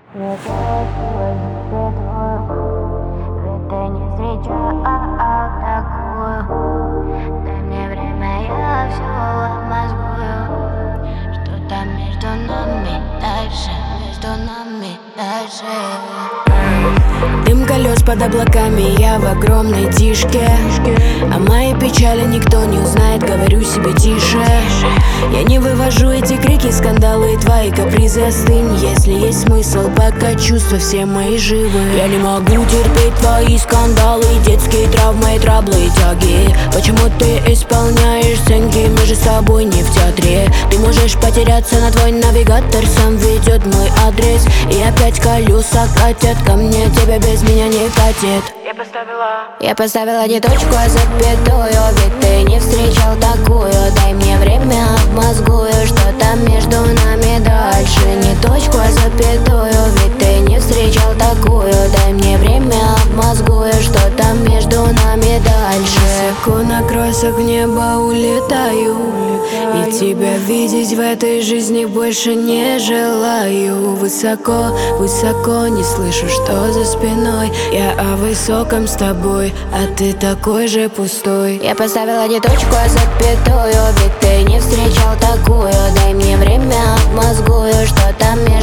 Не точку запятую, ведь ты не встречал такую. Дай мне время, я все обмозгую. Что там между нами дальше, между нами дальше. Дым колес под облаками, я в огромной тишке. О моей печали никто не узнает, говорю себе тише. Я не вывожу эти крики, скандалы и твои капризы. Остынь, если есть смысл, пока чувства все мои живы. Я не могу терпеть твои скандалы, детские травмы и траблы и тяги. Почему ты исполняешь сценки, мы же с тобой не в театре. Ты можешь потеряться, на твой навигатор сам ведет мой адрес. И опять колеса катят ко мне, тебя без меня не катит. Я поставила не точку, а запятую, ведь ты не встречал такую. Дай мне время, обмозгую, что там между нами дальше. Не точку, а запятую, ведь ты не встречал такую. Дай мне время, обмозгую, что там между нами дальше. Высоко на крыльях неба улетаю, и тебя видеть в этой жизни больше не желаю. Высоко, высоко, не слышу, что за спиной. Я о высоком с тобой, а ты такой же пустой. Я поставила не точку, а запятую, ведь ты не встречал такую. Дай мне время, обмозгую, что там между